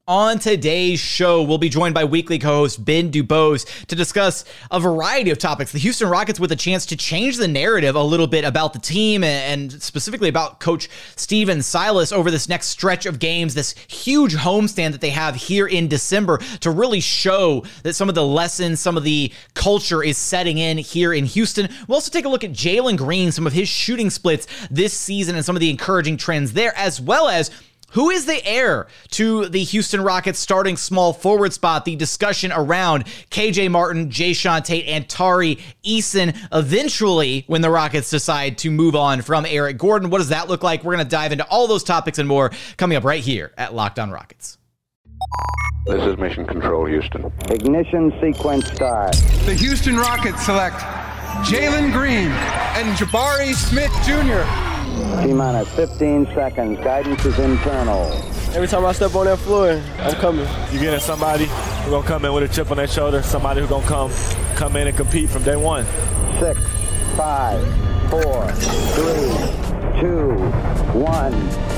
On today's show, we'll be joined by weekly co-host Ben Dubose to discuss a variety of topics. The Houston Rockets with a chance to change the narrative a little bit about the team and specifically about Coach Stephen Silas over this next stretch of games, this huge homestand that they have here in December to really show that some of the lessons, some of the culture is setting in here in Houston. We'll also take a look at Jalen Green, some of his shooting splits this season and some of the encouraging trends there, as well as who is the heir to the Houston Rockets starting small forward spot? The discussion around KJ Martin, Jae'Sean Tate, and Tari Eason eventually when the Rockets decide to move on from Eric Gordon. What does that look like? We're going to dive into all those topics and more coming up right here at Locked On Rockets. This is Mission Control, Houston. Ignition sequence start. The Houston Rockets select Jalen Green and Jabari Smith Jr. T-minus 15 seconds. Guidance is internal. Every time I step on that floor, I'm coming. You're getting somebody who's going to come in with a chip on their shoulder, somebody who's going to come in and compete from day one. 6, 5, 4, 3, 2, 1.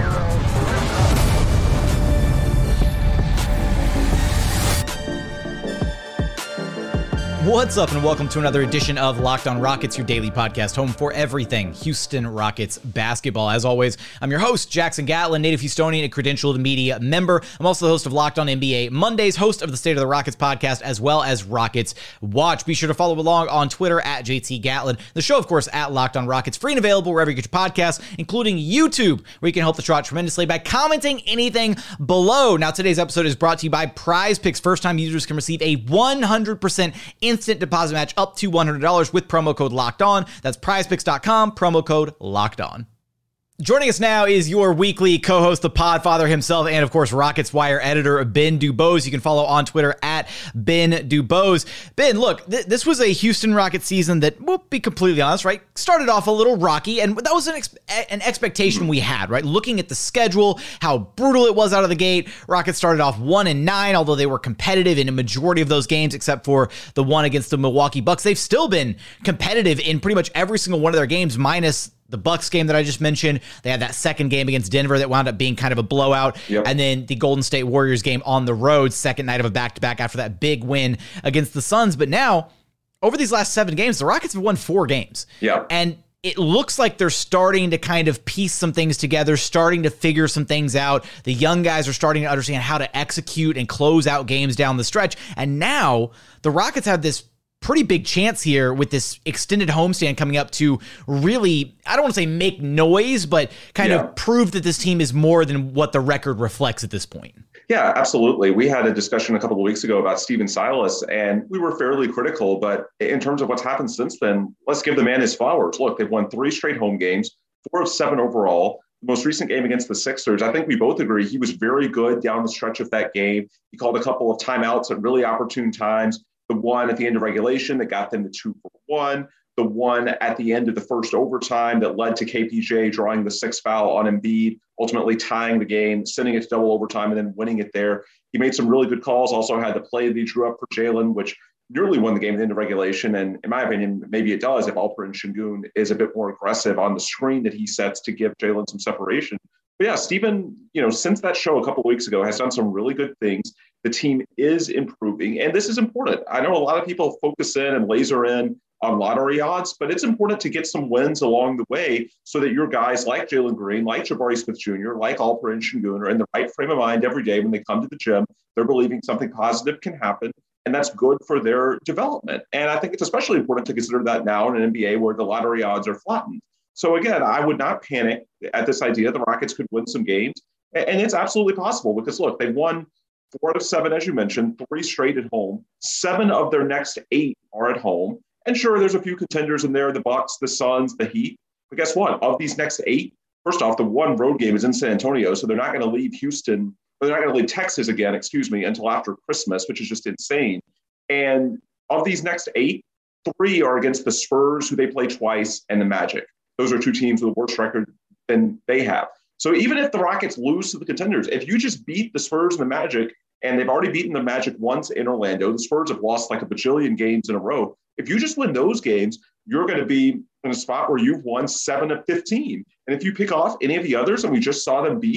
What's up, and welcome to another edition of Locked On Rockets, your daily podcast home for everything Houston Rockets basketball. As always, I'm your host, Jackson Gatlin, native Houstonian and credentialed media member. I'm also the host of Locked On NBA Mondays, host of the State of the Rockets podcast, as well as Rockets Watch. Be sure to follow along on Twitter at JT Gatlin. The show, of course, at Locked On Rockets, free and available wherever you get your podcasts, including YouTube, where you can help the show out tremendously by commenting anything below. Now, today's episode is brought to you by Prize Picks. First-time users can receive a 100% instant deposit match up to $100 with promo code Locked On. That's prizepicks.com, promo code Locked On. Joining us now is your weekly co-host, the Podfather himself, and of course, Rockets Wire editor, Ben Dubose. You can follow on Twitter at Ben Dubose. Ben, look, this was a Houston Rockets season that, we'll be completely honest, right, started off a little rocky, and that was an expectation we had, right? Looking at the schedule, how brutal it was out of the gate. Rockets started off 1-9, although they were competitive in a majority of those games, except for the one against the Milwaukee Bucks. They've still been competitive in pretty much every single one of their games, minus the Bucks game that I just mentioned. They had that second game against Denver that wound up being kind of a blowout. Yep. And then the Golden State Warriors game on the road, second night of a back-to-back after that big win against the Suns. But now, over these last 7 games, the Rockets have won 4 games. Yeah. And it looks like they're starting to kind of piece some things together, starting to figure some things out. The young guys are starting to understand how to execute and close out games down the stretch. And now the Rockets have this pretty big chance here with this extended homestand coming up to really, I don't want to say make noise, but kind of prove that this team is more than what the record reflects at this point. Yeah, absolutely. We had a discussion a couple of weeks ago about Stephen Silas, and we were fairly critical, but in terms of what's happened since then, let's give the man his flowers. Look, they've won 3 straight home games, 4 of 7 overall. The most recent game against the Sixers, I think we both agree he was very good down the stretch of that game. He called a couple of timeouts at really opportune times. The one at the end of regulation that got them to 2 for 1. The one at the end of the first overtime that led to KPJ drawing the 6th foul on Embiid, ultimately tying the game, sending it to double overtime, and then winning it there. He made some really good calls. Also had the play that he drew up for Jalen, which nearly won the game at the end of regulation. And in my opinion, maybe it does if Alperen Sengun is a bit more aggressive on the screen that he sets to give Jalen some separation. But yeah, Stephen, since that show a couple of weeks ago, has done some really good things. The team is improving, and this is important. I know a lot of people focus in and laser in on lottery odds, but it's important to get some wins along the way so that your guys like Jalen Green, like Jabari Smith Jr., like Alperen Sengun are in the right frame of mind every day when they come to the gym. They're believing something positive can happen, and that's good for their development. And I think it's especially important to consider that now in an NBA where the lottery odds are flattened. So again, I would not panic at this idea the Rockets could win some games. And it's absolutely possible because, look, they've won 4 out of 7, as you mentioned, 3 straight at home. 7 of their next 8 are at home. And sure, there's a few contenders in there, the Bucks, the Suns, the Heat. But guess what? Of these next 8, first off, the one road game is in San Antonio, so they're not going to leave Houston, or they're not going to leave Texas again, until after Christmas, which is just insane. And of these next 8, 3 are against the Spurs, who they play twice, and the Magic. Those are 2 teams with a worse record than they have. So even if the Rockets lose to the contenders, if you just beat the Spurs and the Magic, and they've already beaten the Magic once in Orlando, the Spurs have lost like a bajillion games in a row. If you just win those games, you're going to be in a spot where you've won 7 of 15. And if you pick off any of the others, and we just saw them beat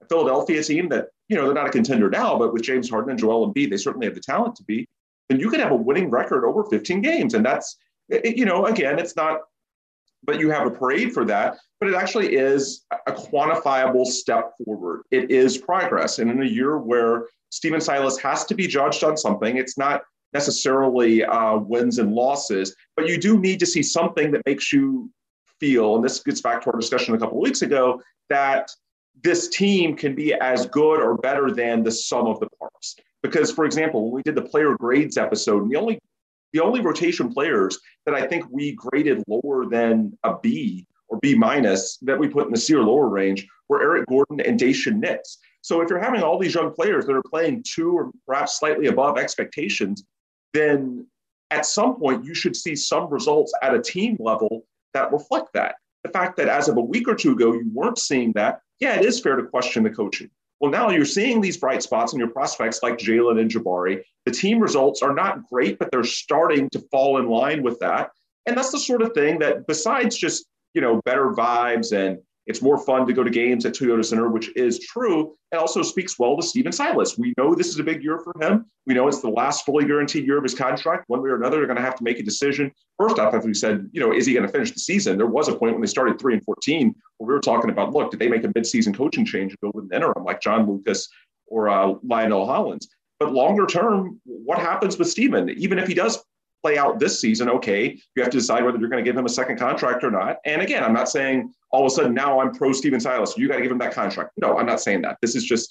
Philadelphia team that, they're not a contender now, but with James Harden and Joel Embiid, they certainly have the talent to be, then you could have a winning record over 15 games. And that's, again, it's not, but you have a parade for that, but it actually is a quantifiable step forward. It is progress. And in a year where Stephen Silas has to be judged on something, it's not necessarily wins and losses, but you do need to see something that makes you feel, and this gets back to our discussion a couple of weeks ago, that this team can be as good or better than the sum of the parts. Because, for example, when we did the player grades episode, and the only rotation players that I think we graded lower than a B or B minus that we put in the C or lower range were Eric Gordon and Daishen Nix. So if you're having all these young players that are playing to or perhaps slightly above expectations, then at some point you should see some results at a team level that reflect that. The fact that as of a week or two ago, you weren't seeing that, yeah, it is fair to question the coaching. Well, now you're seeing these bright spots in your prospects like Jalen and Jabari. The team results are not great, but they're starting to fall in line with that. And that's the sort of thing that besides just, better vibes and it's more fun to go to games at Toyota Center, which is true, it also speaks well to Stephen Silas. We know this is a big year for him. We know it's the last fully guaranteed year of his contract. One way or another, they're going to have to make a decision. First off, as we said, is he going to finish the season? There was a point when they started 3-14 where we were talking about, look, did they make a midseason coaching change and go with an interim like John Lucas or Lionel Hollins? But longer term, what happens with Stephen? Even if he does play out this season, okay, you have to decide whether you're going to give him a second contract or not. And again, I'm not saying all of a sudden now I'm pro Stephen Silas, so you got to give him that contract. No, I'm not saying that. This is just,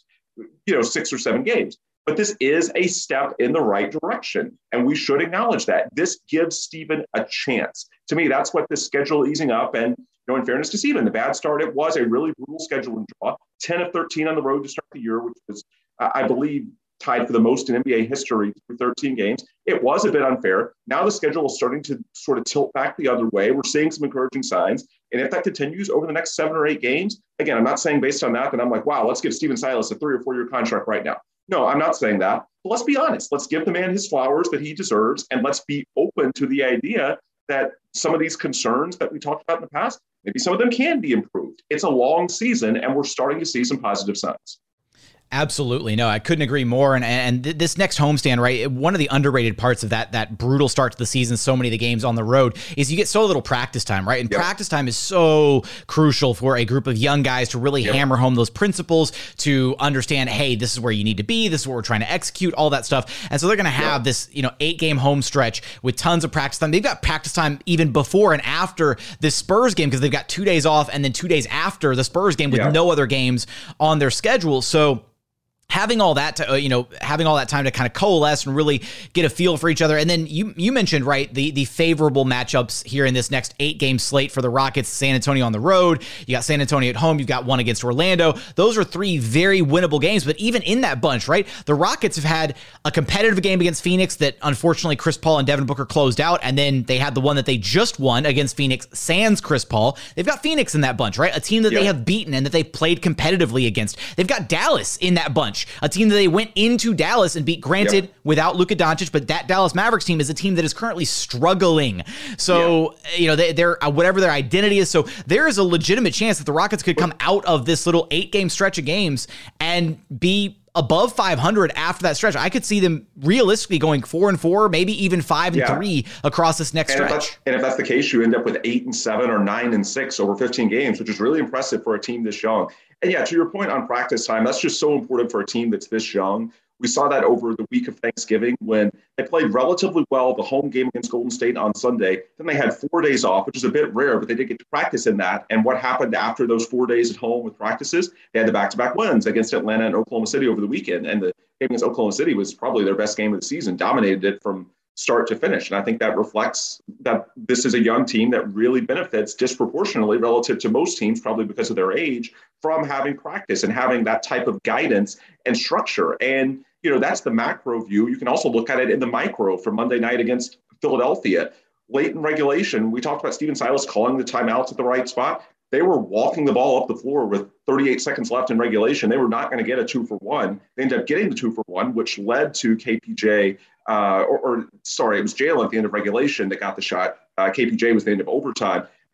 6 or 7 games. But this is a step in the right direction, and we should acknowledge that. This gives Stephen a chance. To me, that's what this schedule easing up. And in fairness to Stephen, the bad start, it was a really brutal scheduling draw. 10 of 13 on the road to start the year, which was, I believe, tied for the most in NBA history through 13 games. It was a bit unfair. Now the schedule is starting to sort of tilt back the other way. We're seeing some encouraging signs. And if that continues over the next 7 or 8 games, again, I'm not saying based on that I'm like, wow, let's give Stephen Silas a 3 or 4 year contract right now. No, I'm not saying that. But let's be honest. Let's give the man his flowers that he deserves. And let's be open to the idea that some of these concerns that we talked about in the past, maybe some of them can be improved. It's a long season and we're starting to see some positive signs. Absolutely. No, I couldn't agree more. And this next homestand, right, one of the underrated parts of that brutal start to the season, so many of the games on the road, is you get so little practice time, right? And practice time is so crucial for a group of young guys to really hammer home those principles, to understand, hey, this is where you need to be, this is what we're trying to execute, all that stuff. And so they're going to have this, 8-game home stretch with tons of practice time. They've got practice time even before and after this Spurs game because they've got 2 days off and then 2 days after the Spurs game with no other games on their schedule. So having all that to, having all that time to kind of coalesce and really get a feel for each other. And then you mentioned, right, the favorable matchups here in this next 8-game slate for the Rockets. San Antonio on the road. You got San Antonio at home. You've got one against Orlando. Those are 3 very winnable games. But even in that bunch, right, the Rockets have had a competitive game against Phoenix that unfortunately Chris Paul and Devin Booker closed out. And then they had the one that they just won against Phoenix sans Chris Paul. They've got Phoenix in that bunch, right? A team that they have beaten and that they've played competitively against. They've got Dallas in that bunch. A team that they went into Dallas and beat, granted, without Luka Doncic, but that Dallas Mavericks team is a team that is currently struggling. So, they're whatever their identity is. So there is a legitimate chance that the Rockets could come out of this little 8-game stretch of games and be above 500 after that stretch. I could see them realistically going 4-4, maybe even 5-3 across this next stretch. And if that's the case, you end up with 8-7 or 9-6 over 15 games, which is really impressive for a team this young. And to your point on practice time, that's just so important for a team that's this young. We saw that over the week of Thanksgiving when they played relatively well the home game against Golden State on Sunday. Then they had 4 days off, which is a bit rare, but they did get to practice in that. And what happened after those 4 days at home with practices? They had the back-to-back wins against Atlanta and Oklahoma City over the weekend. And the game against Oklahoma City was probably their best game of the season, dominated it from start to finish. And I think that reflects that this is a young team that really benefits disproportionately relative to most teams, probably because of their age, from having practice and having that type of guidance and structure. And, that's the macro view. You can also look at it in the micro from Monday night against Philadelphia. Late in regulation, we talked about Stephen Silas calling the timeouts at the right spot. They were walking the ball up the floor with 38 seconds left in regulation. They were not going to get a 2-for-1. They ended up getting the 2-for-1, which led to KPJ, it was Jalen at the end of regulation that got the shot. KPJ was the end of overtime.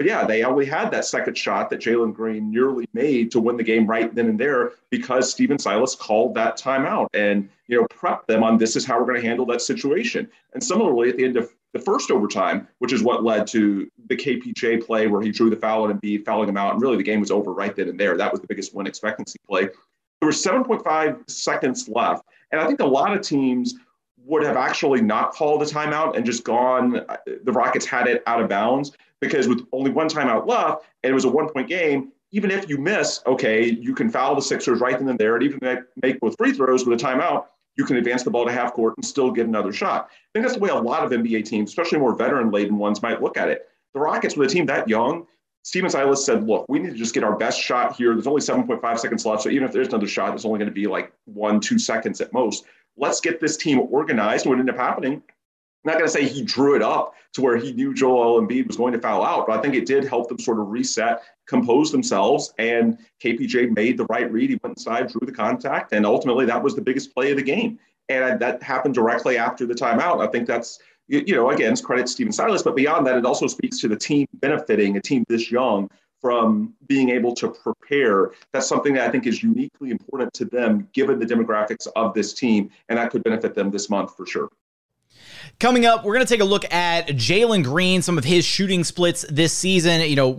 But yeah, they only had that second shot that Jalen Green nearly made to win the game right then and there because Stephen Silas called that timeout and, prepped them on this is how we're going to handle that situation. And similarly, at the end of the first overtime, which is what led to the KPJ play where he drew the foul and Embiid fouling him out, and really the game was over right then and there. That was the biggest win expectancy play. There were 7.5 seconds left, and I think a lot of teams would have actually not called a timeout and just gone. The Rockets had it out of bounds because with only one timeout left, and it was a 1-point game, even if you miss, okay, you can foul the Sixers right then and there, and even make both free throws with a timeout, you can advance the ball to half court and still get another shot. I think that's the way a lot of NBA teams, especially more veteran-laden ones, might look at it. The Rockets, with a team that young, Stephen Silas said, look, we need to just get our best shot here. There's only 7.5 seconds left, so even if there's another shot, it's only going to be like 1-2 seconds at most. Let's get this team organized. What ended up happening, I'm not going to say he drew it up to where he knew Joel Embiid was going to foul out, but I think it did help them sort of reset, compose themselves, and KPJ made the right read. He went inside, drew the contact, and ultimately that was the biggest play of the game. And that happened directly after the timeout. I think that's, again, credit Stephen Silas, but beyond that, it also speaks to the team benefiting, a team this young, from being able to prepare. That's something that I think is uniquely important to them, given the demographics of this team, and that could benefit them this month for sure. Coming up, we're going to take a look at Jalen Green, some of his shooting splits this season,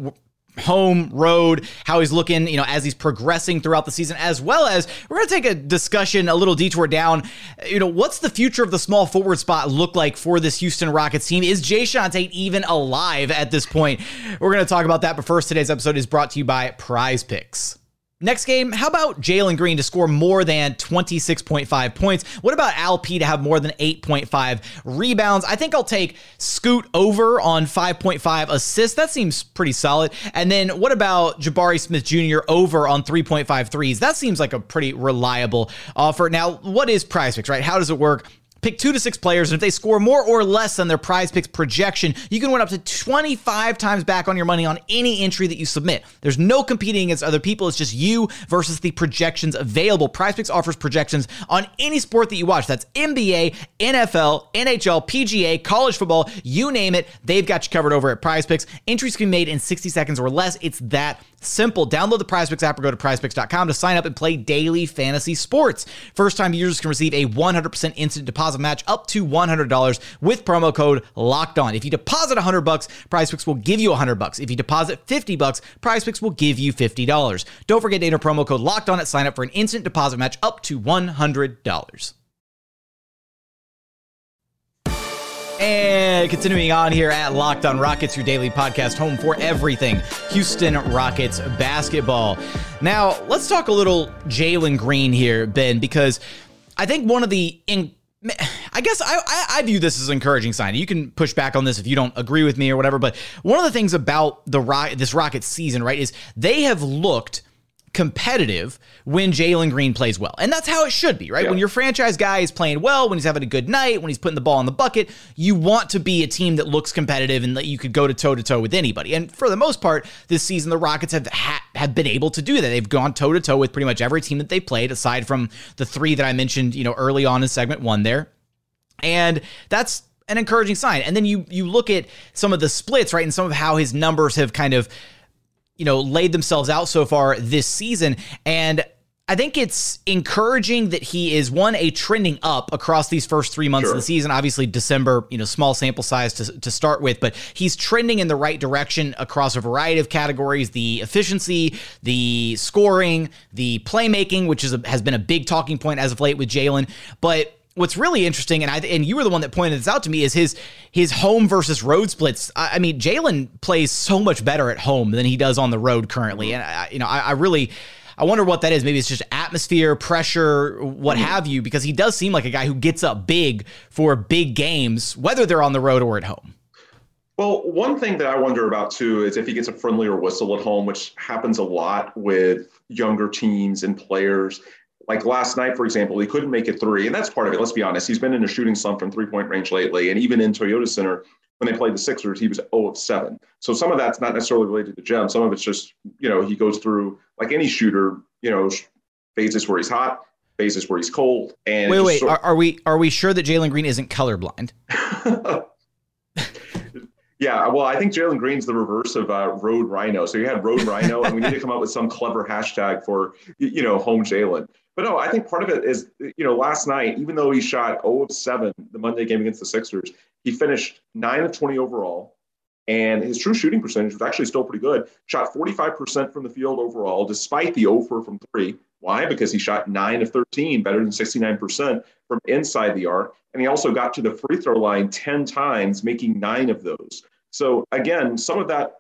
home, road, how he's looking, as he's progressing throughout the season, as well as we're going to take a discussion, a little detour down, what's the future of the small forward spot look like for this Houston Rockets team? Is Jae'Sean Tate even alive at this point? We're going to talk about that, but first, today's episode is brought to you by Prize Picks. Next game, how about Jalen Green to score more than 26.5 points? What about Al P to have more than 8.5 rebounds? I think I'll take Scoot over on 5.5 assists. That seems pretty solid. And then what about Jabari Smith Jr. over on 3.5 threes? That seems like a pretty reliable offer. Now, what is Prize Picks, right? How does it work? Pick 2 to 6 players, and if they score more or less than their Prize Picks projection, you can win up to 25 times back on your money on any entry that you submit. There's no competing against other people. It's just you versus the projections available. Prize Picks offers projections on any sport that you watch. That's NBA, NFL, NHL, PGA, college football, you name it. They've got you covered over at Prize Picks. Entries can be made in 60 seconds or less. It's that simple. Download the Prize Picks app or go to prizepicks.com to sign up and play daily fantasy sports. First-time users can receive a 100% instant deposit match up to $100 with promo code LOCKEDON. If you deposit $100, Prize Picks will give you $100. If you deposit $50, Prize Picks will give you $50. Don't forget to enter promo code LOCKEDON at sign up for an instant deposit match up to $100. And continuing on here at Locked On Rockets, your daily podcast home for everything Houston Rockets basketball. Now, let's talk a little Jalen Green here, Ben, because I think one of the I guess I view this as an encouraging sign. You can push back on this if you don't agree with me or whatever, but one of the things about this Rockets season, right, is they have looked competitive when Jalen Green plays well. And that's how it should be, right? Yeah. When your franchise guy is playing well, when he's having a good night, when he's putting the ball in the bucket, you want to be a team that looks competitive and that you could go to toe-to-toe with anybody. And for the most part, this season, the Rockets have been able to do that. They've gone toe-to-toe with pretty much every team that they've played, aside from the 3 that I mentioned, early on in segment 1 there. And that's an encouraging sign. And then you look at some of the splits, right? And some of how his numbers have kind of laid themselves out so far this season. And I think it's encouraging that he is, a trending up across these first 3 months of the season. Obviously, December, small sample size to start with, but he's trending in the right direction across a variety of categories. The efficiency, the scoring, the playmaking, which has been a big talking point as of late with Jalen. But what's really interesting, and you were the one that pointed this out to me, is his home versus road splits. I mean, Jalen plays so much better at home than he does on the road currently, and I wonder what that is. Maybe it's just atmosphere, pressure, what have you, because he does seem like a guy who gets up big for big games, whether they're on the road or at home. Well, one thing that I wonder about, too, is if he gets a friendlier whistle at home, which happens a lot with younger teams and players. Like last night, for example, he couldn't make a 3, and that's part of it. Let's be honest. He's been in a shooting slump from three-point range lately, and even in Toyota Center, when they played the Sixers, he was 0 of 7. So some of that's not necessarily related to Jem. Some of it's just, he goes through, like any shooter, phases where he's hot, phases where he's cold. And are we sure that Jalen Green isn't colorblind? Yeah, well, I think Jalen Green's the reverse of Road Rhino. So you had Road Rhino, and we need to come up with some clever hashtag for, home Jalen. But no, I think part of it is, last night, even though he shot 0 of 7 the Monday game against the Sixers, he finished 9 of 20 overall. And his true shooting percentage was actually still pretty good. Shot 45% from the field overall, despite the 0 from 3. Why? Because he shot 9 of 13, better than 69% from inside the arc. And he also got to the free throw line 10 times, making 9 of those. So again, some of that,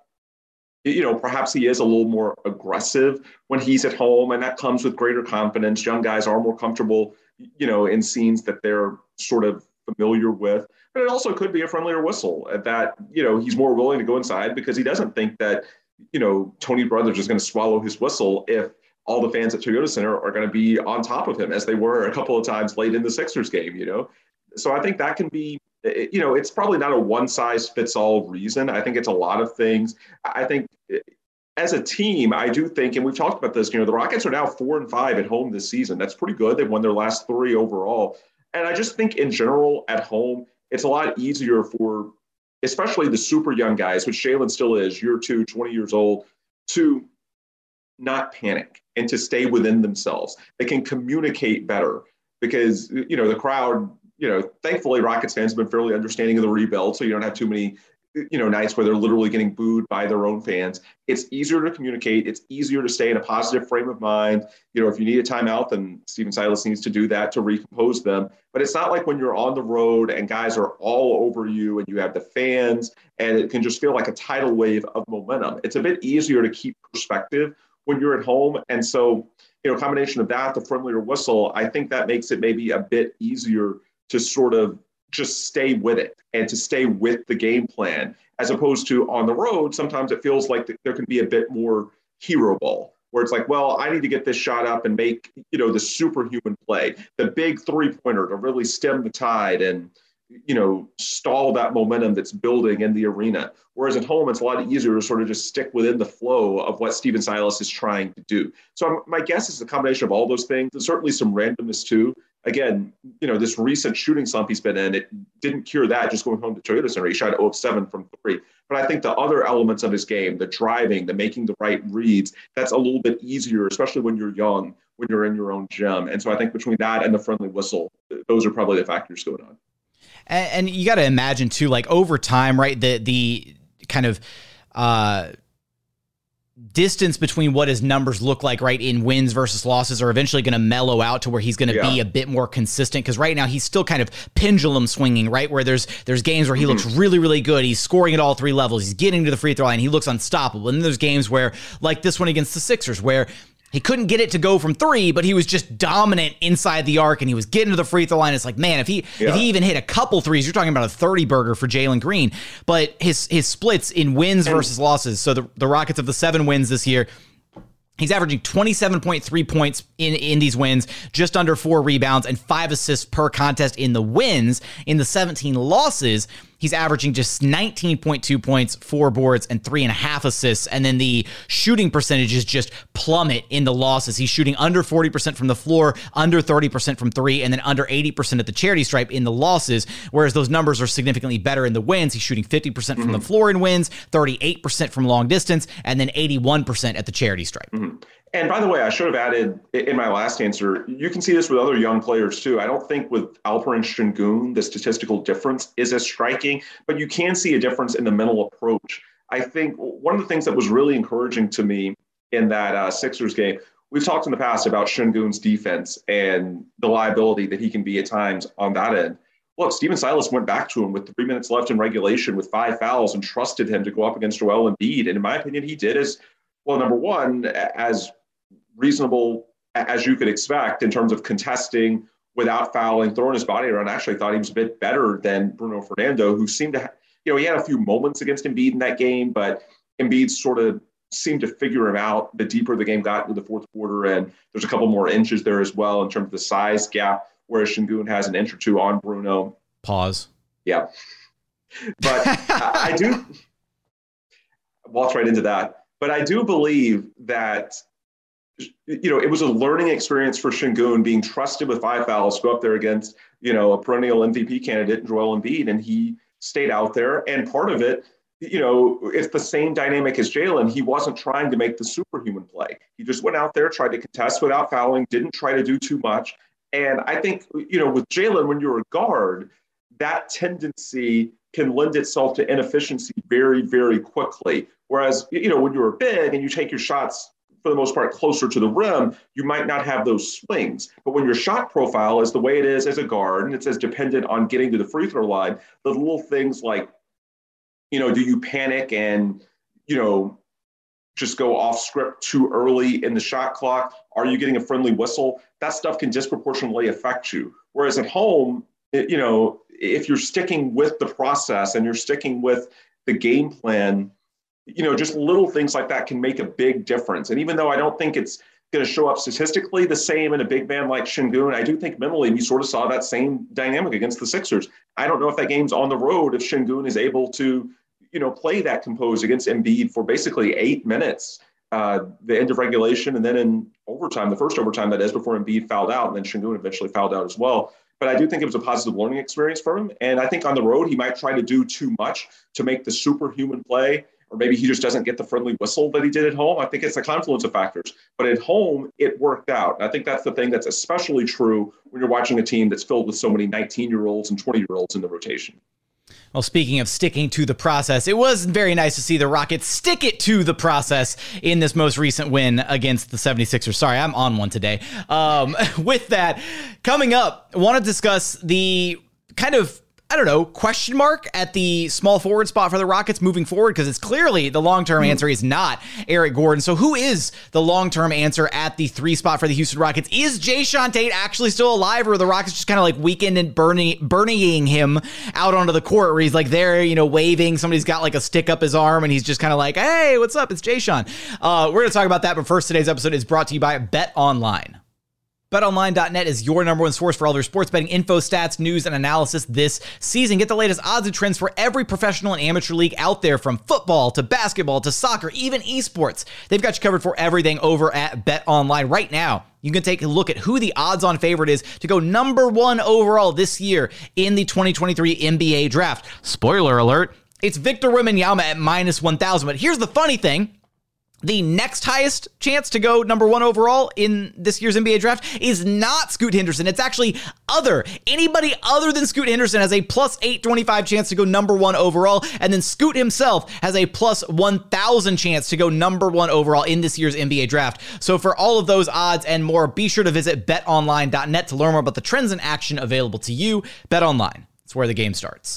perhaps he is a little more aggressive when he's at home, and that comes with greater confidence. Young guys are more comfortable, in scenes that they're sort of familiar with. But it also could be a friendlier whistle that, he's more willing to go inside because he doesn't think that, Tony Brothers is going to swallow his whistle if all the fans at Toyota Center are going to be on top of him, as they were a couple of times late in the Sixers game, So I think that can be, it's probably not a one-size-fits-all reason. I think it's a lot of things. I think as a team, I do think, and we've talked about this, the Rockets are now 4-5 at home this season. That's pretty good. They've won their last 3 overall. And I just think in general at home, it's a lot easier for especially the super young guys, which Jalen still is, year 2, 20 years old, to not panic and to stay within themselves. They can communicate better because, the crowd, thankfully Rockets fans have been fairly understanding of the rebuild. So you don't have too many, nights where they're literally getting booed by their own fans. It's easier to communicate. It's easier to stay in a positive frame of mind. If you need a timeout, then Stephen Silas needs to do that to recompose them. But it's not like when you're on the road and guys are all over you and you have the fans and it can just feel like a tidal wave of momentum. It's a bit easier to keep perspective when you're at home. And so, a combination of that, the friendlier whistle, I think that makes it maybe a bit easier to sort of just stay with it and to stay with the game plan, as opposed to on the road. Sometimes it feels like there can be a bit more hero ball where it's like, well, I need to get this shot up and make, the superhuman play, the big 3-pointer to really stem the tide and, stall that momentum that's building in the arena. Whereas at home, it's a lot easier to sort of just stick within the flow of what Stephen Silas is trying to do. So my guess is a combination of all those things. There's certainly some randomness too. Again, this recent shooting slump he's been in, it didn't cure that just going home to Toyota Center. He shot 0 of 7 from 3. But I think the other elements of his game, the driving, the making the right reads, that's a little bit easier, especially when you're young, when you're in your own gym. And so I think between that and the friendly whistle, those are probably the factors going on. And you got to imagine too, like over time, right? The kind of distance between what his numbers look like, right, in wins versus losses are eventually going to mellow out to where he's going to be a bit more consistent. Because right now he's still kind of pendulum swinging, right, where there's games where he looks really, really good. He's scoring at all 3 levels. He's getting to the free throw line. He looks unstoppable. And then there's games where, like this one against the Sixers, where he couldn't get it to go from 3, but he was just dominant inside the arc and he was getting to the free throw line. It's like, man, if he even hit a couple threes, you're talking about a 30 burger for Jalen Green. But his splits in wins versus losses. So the Rockets of the 7 wins this year, he's averaging 27.3 points in these wins, just under 4 rebounds and 5 assists per contest in the wins. In the 17 losses, he's averaging just 19.2 points, 4 boards, and 3.5 assists. And then the shooting percentages just plummet in the losses. He's shooting under 40% from the floor, under 30% from 3, and then under 80% at the charity stripe in the losses, whereas those numbers are significantly better in the wins. He's shooting 50% from the floor in wins, 38% from long distance, and then 81% at the charity stripe. And by the way, I should have added in my last answer, you can see this with other young players too. I don't think with Alperen Şengün, the statistical difference is as striking, but you can see a difference in the mental approach. I think one of the things that was really encouraging to me in that Sixers game, we've talked in the past about Şengün's defense and the liability that he can be at times on that end. Look, Stephen Silas went back to him with 3 minutes left in regulation with 5 fouls and trusted him to go up against Joel Embiid. And in my opinion, he did as well, number one, as reasonable as you could expect in terms of contesting without fouling, throwing his body around. I actually thought he was a bit better than Bruno Fernando, who seemed to, he had a few moments against Embiid in that game, but Embiid sort of seemed to figure him out the deeper the game got into the fourth quarter. And there's a couple more inches there as well in terms of the size gap, whereas Şengün has an inch or two on Bruno. Pause. Yeah. But I do walk right into that. But I do believe that, it was a learning experience for Şengün being trusted with 5 fouls, go up there against, a perennial MVP candidate, Joel Embiid, and he stayed out there. And part of it, it's the same dynamic as Jalen. He wasn't trying to make the superhuman play. He just went out there, tried to contest without fouling, didn't try to do too much. And I think, with Jalen, when you're a guard, that tendency can lend itself to inefficiency very, very quickly. Whereas, when you're big and you take your shots, for the most part, closer to the rim, you might not have those swings. But when your shot profile is the way it is as a guard, and it's as dependent on getting to the free throw line, the little things like, do you panic and, just go off script too early in the shot clock? Are you getting a friendly whistle? That stuff can disproportionately affect you. Whereas at home, if you're sticking with the process and you're sticking with the game plan, just little things like that can make a big difference. And even though I don't think it's going to show up statistically the same in a big man like Şengün, I do think mentally we sort of saw that same dynamic against the Sixers. I don't know if that game's on the road if Şengün is able to, play that composed against Embiid for basically 8 minutes, the end of regulation, and then in overtime, the first overtime that is, before Embiid fouled out, and then Şengün eventually fouled out as well. But I do think it was a positive learning experience for him. And I think on the road, he might try to do too much to make the superhuman play, or maybe he just doesn't get the friendly whistle that he did at home. I think it's a confluence of factors. But at home, it worked out. And I think that's the thing that's especially true when you're watching a team that's filled with so many 19-year-olds and 20-year-olds in the rotation. Well, speaking of sticking to the process, it was very nice to see the Rockets stick it to the process in this most recent win against the 76ers. Sorry, I'm on one today. With that, coming up, I want to discuss the kind of, question mark at the small forward spot for the Rockets moving forward, because it's clearly the long-term answer is not Eric Gordon. So who is the long-term answer at the 3 spot for the Houston Rockets? Is Jae'Sean Tate actually still alive, or are the Rockets just kind of like weekend and Bernieing him out onto the court where he's like there, waving, somebody's got like a stick up his arm and he's just kind of like, hey, what's up? It's Jae'Sean. We're going to talk about that, but first, today's episode is brought to you by BetOnline. BetOnline.net is your number one source for all their sports betting info, stats, news, and analysis this season. Get the latest odds and trends for every professional and amateur league out there, from football to basketball to soccer, even esports. They've got you covered for everything over at BetOnline. Right now, you can take a look at who the odds-on favorite is to go number 1 overall this year in the 2023 NBA draft. Spoiler alert, it's Victor Wembanyama at -1,000. But here's the funny thing. The next highest chance to go number 1 overall in this year's NBA draft is not Scoot Henderson. It's actually anybody other than Scoot Henderson has a +825 chance to go number 1 overall. And then Scoot himself has a +1,000 chance to go number 1 overall in this year's NBA draft. So for all of those odds and more, be sure to visit betonline.net to learn more about the trends and action available to you. BetOnline, it's where the game starts.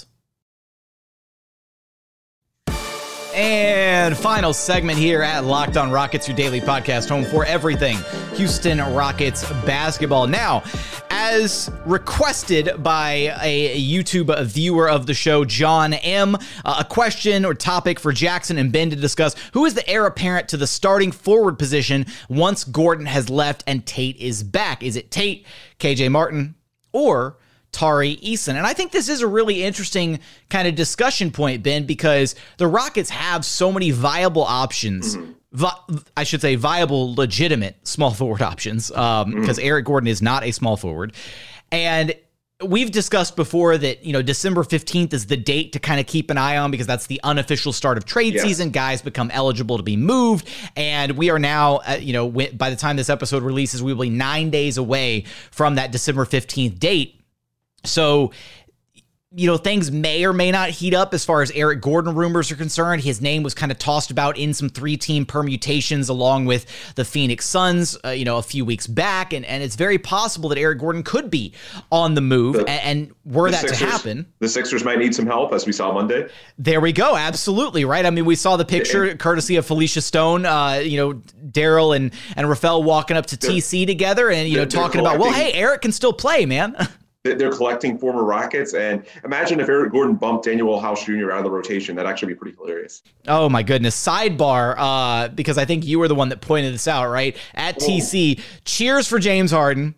And final segment here at Locked On Rockets, your daily podcast home for everything Houston Rockets basketball. Now, as requested by a YouTube viewer of the show, John M., a question or topic for Jackson and Ben to discuss: who is the heir apparent to the starting forward position once Gordon has left and Tate is back? Is it Tate, KJ Martin, or Tari Eason? And I think this is a really interesting kind of discussion point, Ben, because the Rockets have so many viable options. I should say viable, legitimate small forward options, because Eric Gordon is not a small forward. And we've discussed before that, December 15th is the date to kind of keep an eye on, because that's the unofficial start of trade season. Guys become eligible to be moved. And we are now, by the time this episode releases, we will be 9 days away from that December 15th date. So, things may or may not heat up as far as Eric Gordon rumors are concerned. His name was kind of tossed about in some 3-team permutations along with the Phoenix Suns, a few weeks back. And it's very possible that Eric Gordon could be on the move. And were that Sixers, to happen, the Sixers might need some help, as we saw Monday. There we go. Absolutely. Right. I mean, we saw the picture courtesy of Felicia Stone, Daryl and Rafael walking up to TC together and, talking about, well, hey, Eric can still play, man. They're collecting former Rockets, and imagine if Eric Gordon bumped Daniel House Jr. out of the rotation. That'd actually be pretty hilarious. Oh my goodness. Sidebar, because I think you were the one that pointed this out, right? At TC, cheers for James Harden.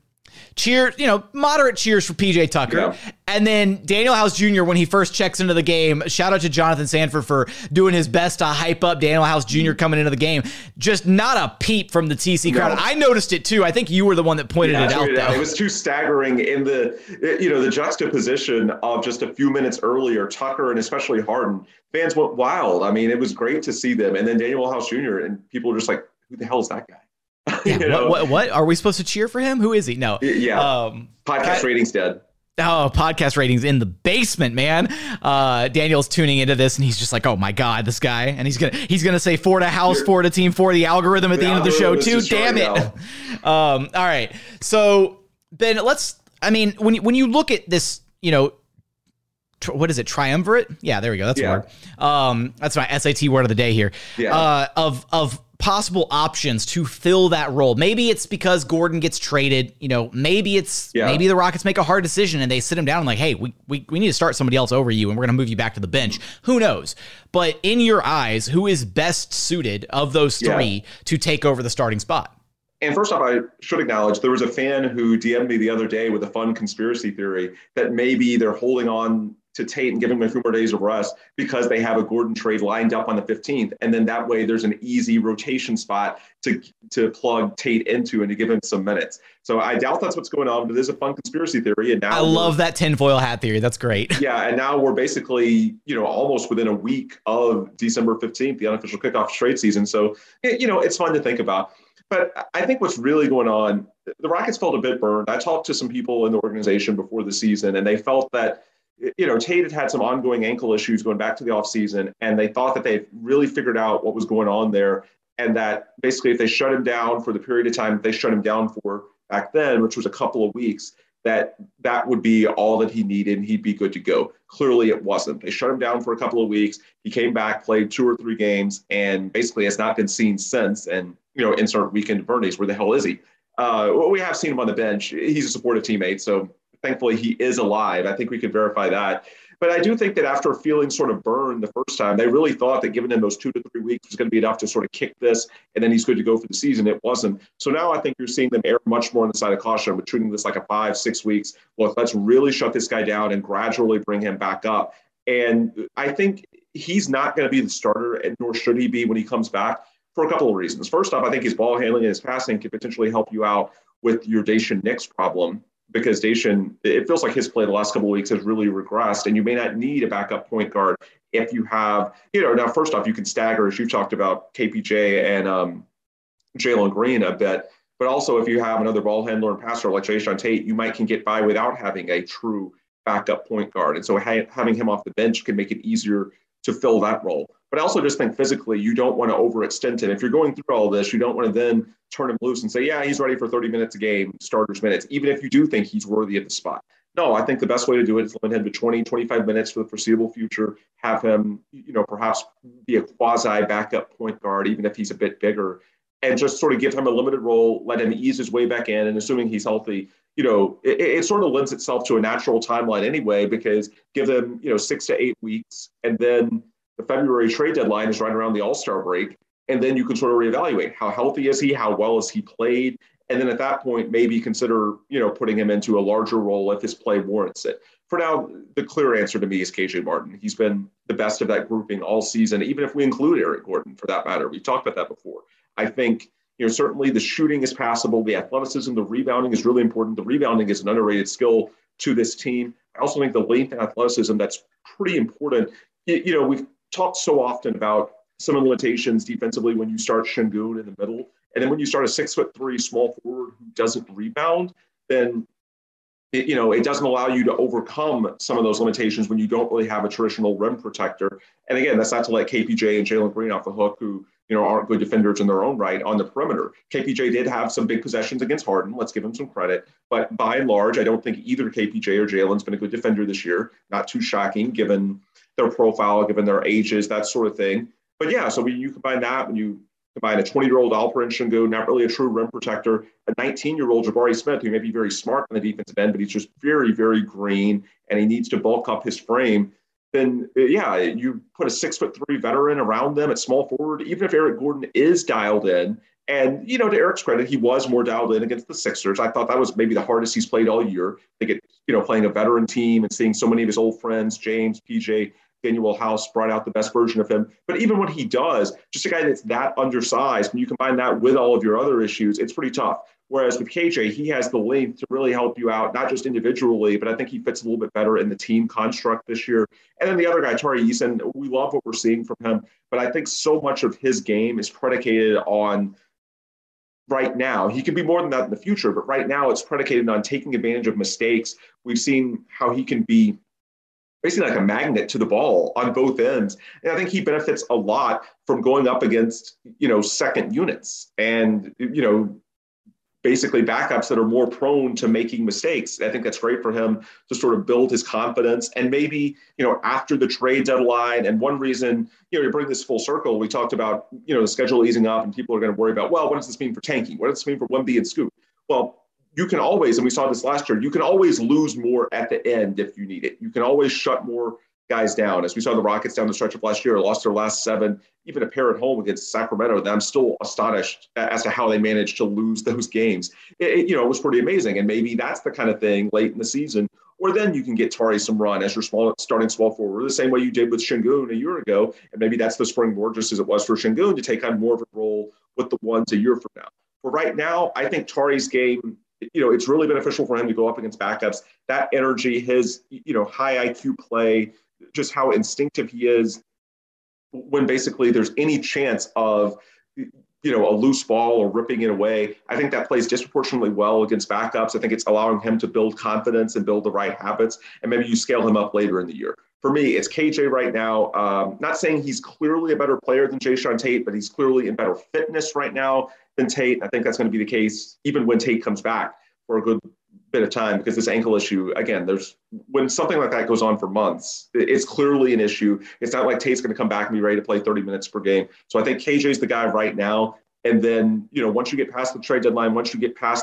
moderate cheers for PJ Tucker. Yeah. And then Daniel House Jr., when he first checks into the game, shout out to Jonathan Sanford for doing his best to hype up Daniel House Jr. coming into the game. Just not a peep from the TC crowd. I noticed it too. I think you were the one that pointed it out, though. It was too staggering in the juxtaposition of just a few minutes earlier, Tucker and especially Harden. Fans went wild. I mean, it was great to see them. And then Daniel House Jr., and people were just like, who the hell is that guy? Yeah, what? Are we supposed to cheer for him? Who is he? No. Yeah. Podcast ratings dead. Oh, podcast ratings in the basement, man. Daniel's tuning into this and he's just like, oh my God, this guy. And he's gonna say for the house, for the team, for the algorithm at the end of the show too. Damn it. All right. So Ben, when you look at this, what is it? Triumvirate? Yeah, there we go. That's the word. That's my SAT word of the day here. Yeah. Of possible options to fill that role. Maybe it's because Gordon gets traded. Maybe the Rockets make a hard decision and they sit him down and like, hey, we need to start somebody else over you and we're going to move you back to the bench. Who knows? But in your eyes, who is best suited of those three to take over the starting spot? And first off, I should acknowledge there was a fan who DM'd me the other day with a fun conspiracy theory that maybe they're holding on to Tate and giving him a few more days of rest because they have a Gordon trade lined up on the 15th. And then that way there's an easy rotation spot to plug Tate into and to give him some minutes. So I doubt that's what's going on, but it is a fun conspiracy theory. And now I love that tinfoil hat theory. That's great. Yeah. And now we're basically, almost within a week of December 15th, the unofficial kickoff trade season. So, it's fun to think about. But I think what's really going on, the Rockets felt a bit burned. I talked to some people in the organization before the season, and they felt that, Tate had some ongoing ankle issues going back to the offseason, and they thought that they really figured out what was going on there, and that basically if they shut him down for the period of time that they shut him down for back then, which was a couple of weeks, that would be all that he needed and he'd be good to go. Clearly it wasn't. They shut him down for a couple of weeks. He came back, played 2 or 3 games, and basically has not been seen since. And, insert weekend Bernie's, where the hell is he? We have seen him on the bench. He's a supportive teammate, so thankfully he is alive. I think we could verify that. But I do think that after feeling sort of burned the first time, they really thought that giving him those 2 to 3 weeks was going to be enough to sort of kick this, and then he's good to go for the season. It wasn't. So now I think you're seeing them err much more on the side of caution, but treating this like a 5-6 weeks. Look, let's really shut this guy down and gradually bring him back up. And I think he's not going to be the starter, and nor should he be when he comes back, for a couple of reasons. First off, I think his ball handling and his passing can potentially help you out with your Daishen Nix problem, because Daishen, it feels like his play the last couple of weeks has really regressed, and you may not need a backup point guard if you have, now first off, you can stagger, as you've talked about, KPJ and Jalen Green a bit, but also if you have another ball handler and passer like Jae'Sean Tate, you can get by without having a true backup point guard. And so having him off the bench can make it easier to fill that role. But I also just think physically, you don't want to overextend him. If you're going through all this, you don't want to then turn him loose and say, yeah, he's ready for 30 minutes a game, starters minutes, even if you do think he's worthy of the spot. No, I think the best way to do it is limit him to 20, 25 minutes for the foreseeable future, have him, perhaps be a quasi backup point guard, even if he's a bit bigger, and just sort of give him a limited role, let him ease his way back in. And assuming he's healthy, it sort of lends itself to a natural timeline anyway, because give them, 6 to 8 weeks, and then the February trade deadline is right around the All-Star break. And then you can sort of reevaluate how healthy is he, how well has he played. And then at that point, maybe consider, putting him into a larger role if his play warrants it. For now, the clear answer to me is KJ Martin. He's been the best of that grouping all season, even if we include Eric Gordon for that matter. We've talked about that before. I think, certainly the shooting is passable. The athleticism, the rebounding is really important. The rebounding is an underrated skill to this team. I also think the length and athleticism, that's pretty important. We've talked so often about some of the limitations defensively when you start Şengün in the middle. And then when you start a 6'3" small forward who doesn't rebound, then it doesn't allow you to overcome some of those limitations when you don't really have a traditional rim protector. And again, that's not to let KPJ and Jalen Green off the hook, who aren't good defenders in their own right on the perimeter. KPJ did have some big possessions against Harden. Let's give him some credit. But by and large, I don't think either KPJ or Jalen's been a good defender this year. Not too shocking given their profile, given their ages, that sort of thing. But yeah, so when you combine that, when you combine a 20-year-old Alperen Şengün, not really a true rim protector, a 19-year-old Jabari Smith, who may be very smart on the defensive end, but he's just very, very green, and he needs to bulk up his frame, then yeah, you put a 6'3" veteran around them at small forward. Even if Eric Gordon is dialed in And, to Eric's credit, he was more dialed in against the Sixers. I thought that was maybe the hardest he's played all year. I think playing a veteran team and seeing so many of his old friends, James, PJ, Daniel House, brought out the best version of him. But even when he does, just a guy that's that undersized, when you combine that with all of your other issues, it's pretty tough. Whereas with KJ, he has the length to really help you out, not just individually, but I think he fits a little bit better in the team construct this year. And then the other guy, Tari Eason, we love what we're seeing from him, but I think so much of his game is predicated on right now. He can be more than that in the future, but right now it's predicated on taking advantage of mistakes. We've seen how he can be basically like a magnet to the ball on both ends. And I think he benefits a lot from going up against, second units and, basically backups that are more prone to making mistakes. I think that's great for him to sort of build his confidence. And maybe, after the trade deadline, and one reason, you bring this full circle, we talked about, the schedule easing up and people are going to worry about, well, what does this mean for tanking? What does this mean for Wemby and Scoot? Well, you can always, and we saw this last year, you can always lose more at the end if you need it. You can always shut more guys down. As we saw the Rockets down the stretch of last year, lost their last 7, even a pair at home against Sacramento, that I'm still astonished as to how they managed to lose those games. It was pretty amazing. And maybe that's the kind of thing late in the season, or then you can get Tari some run as your starting small forward, the same way you did with Şengün a year ago. And maybe that's the springboard, just as it was for Şengün, to take on more of a role with the ones a year from now. But right now, I think Tari's game, it's really beneficial for him to go up against backups. That energy, his, high IQ play, just how instinctive he is when basically there's any chance of, a loose ball or ripping it away. I think that plays disproportionately well against backups. I think it's allowing him to build confidence and build the right habits. And maybe you scale him up later in the year. For me, it's KJ right now. Not saying he's clearly a better player than Jae'Sean Tate, but he's clearly in better fitness right now than Tate. I think that's going to be the case even when Tate comes back for a good bit of time, because this ankle issue, again, when something like that goes on for months, it's clearly an issue. It's not like Tate's going to come back and be ready to play 30 minutes per game. So I think KJ's the guy right now. And then, once you get past the trade deadline, once you get past,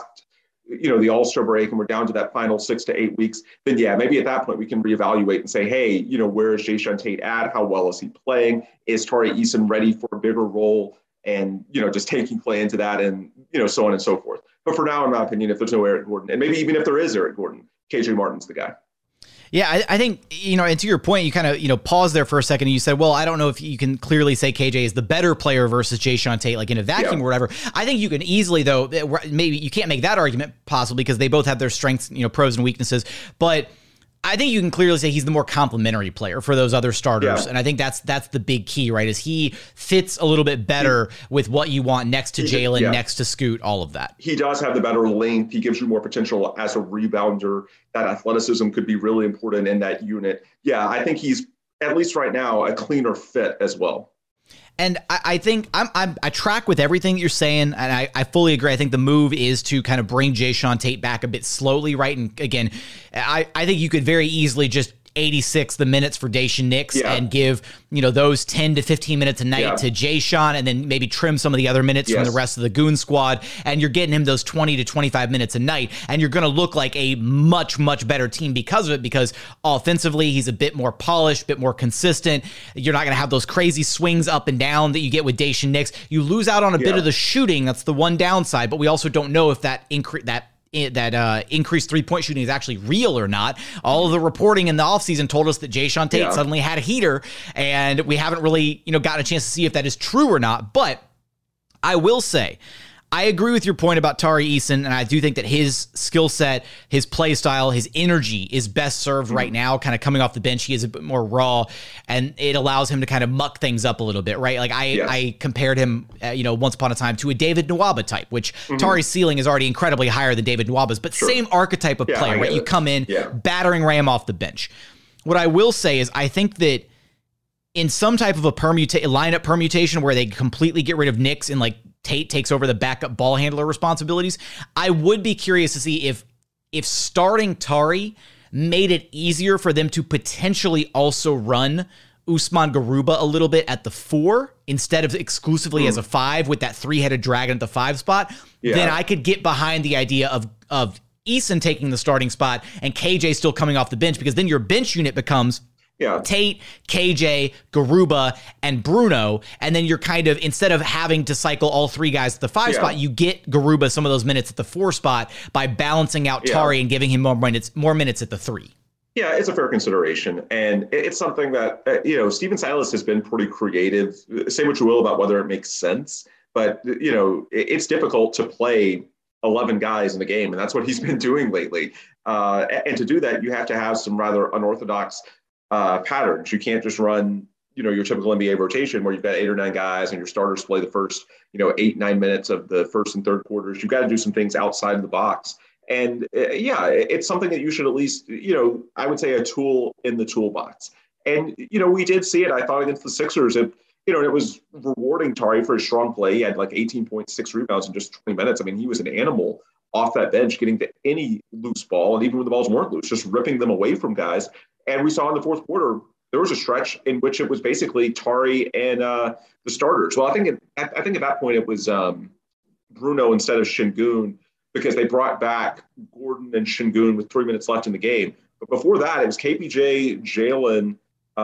the All-Star break and we're down to that final 6 to 8 weeks, then yeah, maybe at that point we can reevaluate and say, hey, where is Jae'Sean Tate at? How well is he playing? Is Tari Eason ready for a bigger role? And, just taking play into that and, so on and so forth. But for now, in my opinion, if there's no Eric Gordon, and maybe even if there is Eric Gordon, KJ Martin's the guy. Yeah, I think, and to your point, you kind of, pause there for a second and you said, well, I don't know if you can clearly say KJ is the better player versus Jae'Sean Tate, like in a vacuum or whatever. I think you can easily, though, maybe you can't make that argument possibly because they both have their strengths, pros and weaknesses. But I think you can clearly say he's the more complementary player for those other starters. Yeah. And I think that's the big key, right? Is he fits a little bit better with what you want next to Jalen, next to Scoot, all of that. He does have the better length. He gives you more potential as a rebounder. That athleticism could be really important in that unit. Yeah, I think he's, at least right now, a cleaner fit as well. And I think I track with everything you're saying, and I fully agree. I think the move is to kind of bring Jae'Sean Tate back a bit slowly, right? And again, I think you could very easily just 86 the minutes for Daishen Nix and give, those 10 to 15 minutes a night to Jae'Sean, and then maybe trim some of the other minutes from the rest of the Goon squad. And you're getting him those 20 to 25 minutes a night. And you're going to look like a much, much better team because of it, because offensively, he's a bit more polished, a bit more consistent. You're not going to have those crazy swings up and down that you get with Daishen Nix. You lose out on a bit of the shooting. That's the one downside, but we also don't know if that increased three-point shooting is actually real or not. All of the reporting in the offseason told us that Jae'Sean Tate suddenly had a heater, and we haven't really, gotten a chance to see if that is true or not. But I will say, I agree with your point about Tari Eason, and I do think that his skill set, his play style, his energy is best served right now, kind of coming off the bench. He is a bit more raw, and it allows him to kind of muck things up a little bit, right? Like I compared him, once upon a time to a David Nwaba type, which Tari's ceiling is already incredibly higher than David Nwaba's, but same archetype of player, right? You come in, battering ram off the bench. What I will say is I think that in some type of a lineup permutation where they completely get rid of Nix and like Tate takes over the backup ball handler responsibilities, I would be curious to see if starting Tari made it easier for them to potentially also run Usman Garuba a little bit at the 4 instead of exclusively as a 5 with that 3-headed dragon at the 5 spot. Then I could get behind the idea of Eason taking the starting spot and KJ still coming off the bench, because then your bench unit becomes Yeah. Tate, KJ, Garuba, and Bruno. And then you're kind of, instead of having to cycle all three guys at the 5 spot, you get Garuba some of those minutes at the 4 spot by balancing out Tari and giving him more minutes at the 3. Yeah, it's a fair consideration. And it's something that, Stephen Silas has been pretty creative. Say what you will about whether it makes sense, but, it's difficult to play 11 guys in the game. And that's what he's been doing lately. And to do that, you have to have some rather unorthodox patterns. You can't just run, your typical NBA rotation where you've got 8 or 9 guys and your starters play the first, 8-9 minutes of the first and third quarters. You've got to do some things outside of the box. And it's something that you should at least, I would say a tool in the toolbox. And, we did see it, I thought, against the Sixers. It was rewarding Tari for his strong play. He had like 18.6 rebounds in just 20 minutes. I mean, he was an animal off that bench, getting to any loose ball. And even when the balls weren't loose, just ripping them away from guys. And we saw in the fourth quarter, there was a stretch in which it was basically Tari and the starters. Well, I think at that point it was Bruno instead of Şengün, because they brought back Gordon and Şengün with 3 minutes left in the game. But before that, it was KPJ, Jalen,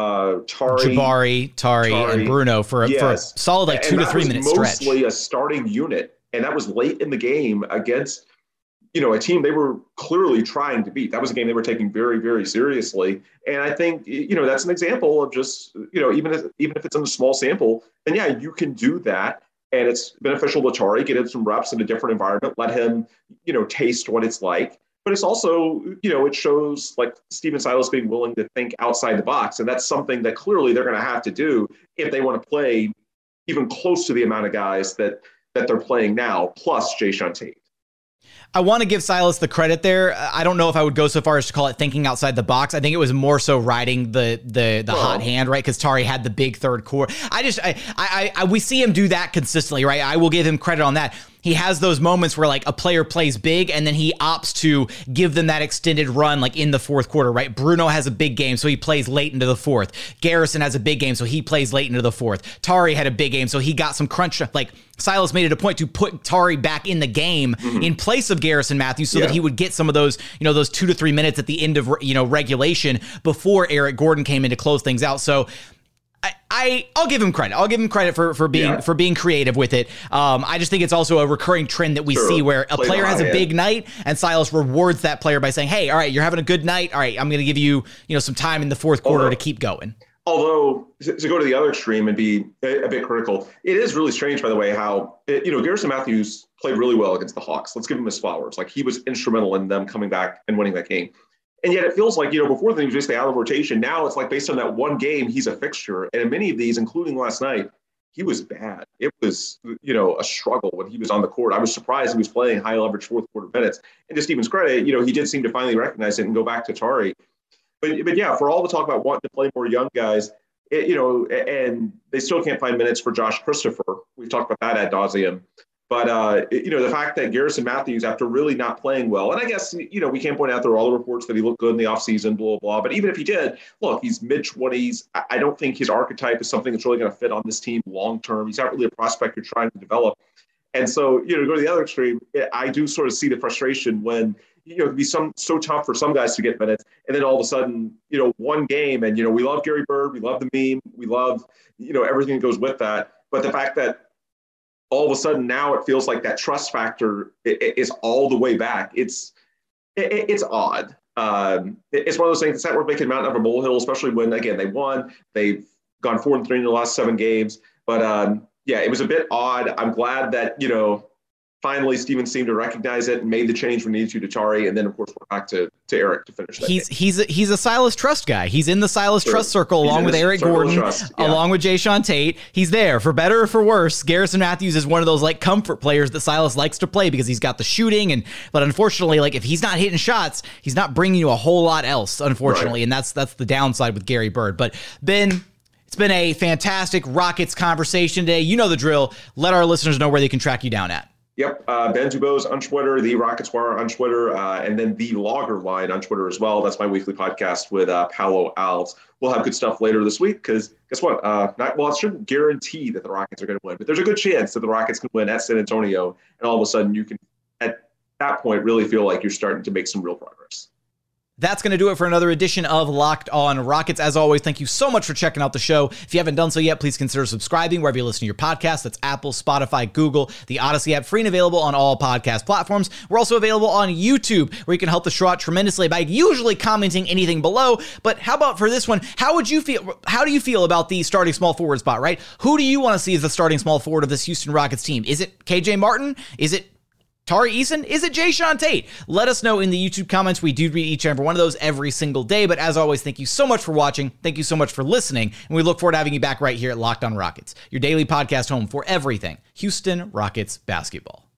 Jabari, Tari, and Bruno for a solid 2 to 3 minute stretch. Mostly a starting unit, and that was late in the game against a team they were clearly trying to beat. That was a game they were taking very, very seriously. And I think, that's an example of just, even if it's in a small sample, then you can do that. And it's beneficial to Tari, get him some reps in a different environment, let him, taste what it's like. But it's also, it shows like Stephen Silas being willing to think outside the box. And that's something that clearly they're going to have to do if they want to play even close to the amount of guys that they're playing now, plus Jae'Sean Tate. I want to give Silas the credit there. I don't know if I would go so far as to call it thinking outside the box. I think it was more so riding the hot hand, right? Because Tari had the big third quarter. We see him do that consistently, right? I will give him credit on that. He has those moments where like a player plays big and then he opts to give them that extended run like in the fourth quarter, right? Bruno has a big game, so he plays late into the fourth. Garrison has a big game, so he plays late into the fourth. Tari had a big game, so he got some crunch. Like Silas made it a point to put Tari back in the game in place of Garrison Matthews so that he would get some of those, those 2 to 3 minutes at the end of, regulation before Eric Gordon came in to close things out. So I'll give him credit. I'll give him credit for being creative with it. I just think it's also a recurring trend that we see where a player has a big night and Silas rewards that player by saying, hey, all right, you're having a good night. All right, I'm going to give you, some time in the fourth quarter to keep going. Although to go to the other extreme and be a bit critical, it is really strange, by the way, how, Garrison Matthews played really well against the Hawks. Let's give him his flowers. Like he was instrumental in them coming back and winning that game. And yet it feels like, before then he was basically out of rotation. Now it's like based on that one game, he's a fixture. And in many of these, including last night, he was bad. It was, a struggle when he was on the court. I was surprised he was playing high leverage fourth quarter minutes. And to Stephen's credit, he did seem to finally recognize it and go back to Tari. But yeah, for all the talk about wanting to play more young guys, and they still can't find minutes for Josh Christopher. We've talked about that ad nauseum. But, the fact that Garrison Matthews, after really not playing well, and I guess, we can't point out there are all the reports that he looked good in the offseason, blah, blah, but even if he did, look, he's mid-20s. I don't think his archetype is something that's really going to fit on this team long-term. He's not really a prospect you're trying to develop. And so, to go to the other extreme, I do sort of see the frustration when, it can be so tough for some guys to get minutes. And then all of a sudden, one game and, we love Gary Bird, we love the meme, we love, everything that goes with that. But the fact that all of a sudden now it feels like that trust factor is all the way back. It's odd. It's one of those things that's not worth making a mountain of a molehill, especially when, again, they won. They've gone 4-3 in the last 7 games. But, it was a bit odd. I'm glad that, finally Stephen seemed to recognize it and made the change we needed to Tari. And then, of course, we're back to Eric to finish that game. He's a Silas Trust guy. He's in the Silas Trust circle along with Eric Gordon, along with Jae'Sean Tate. He's there for better or for worse. Garrison Matthews is one of those like comfort players that Silas likes to play because he's got the shooting. But unfortunately, like if he's not hitting shots, he's not bringing you a whole lot else, unfortunately. Right. And that's the downside with Gary Bird. But Ben, it's been a fantastic Rockets conversation today. You know the drill. Let our listeners know where they can track you down at. Yep. Ben Dubose on Twitter, the Rockets Wire on Twitter, and then the Logger Line on Twitter as well. That's my weekly podcast with Paolo Alves. We'll have good stuff later this week because guess what? It shouldn't guarantee that the Rockets are going to win, but there's a good chance that the Rockets can win at San Antonio. And all of a sudden you can, at that point, really feel like you're starting to make some real progress. That's going to do it for another edition of Locked On Rockets. As always, thank you so much for checking out the show. If you haven't done so yet, please consider subscribing wherever you listen to your podcast. That's Apple, Spotify, Google, the Odyssey app, free and available on all podcast platforms. We're also available on YouTube, where you can help the show out tremendously by usually commenting anything below. But how about for this one? How do you feel about the starting small forward spot, right? Who do you want to see as the starting small forward of this Houston Rockets team? Is it KJ Martin? Is it Tari Eason? Is it Jae'Sean Tate? Let us know in the YouTube comments. We do read each and every one of those every single day. But as always, thank you so much for watching. Thank you so much for listening. And we look forward to having you back right here at Locked On Rockets, your daily podcast home for everything Houston Rockets basketball.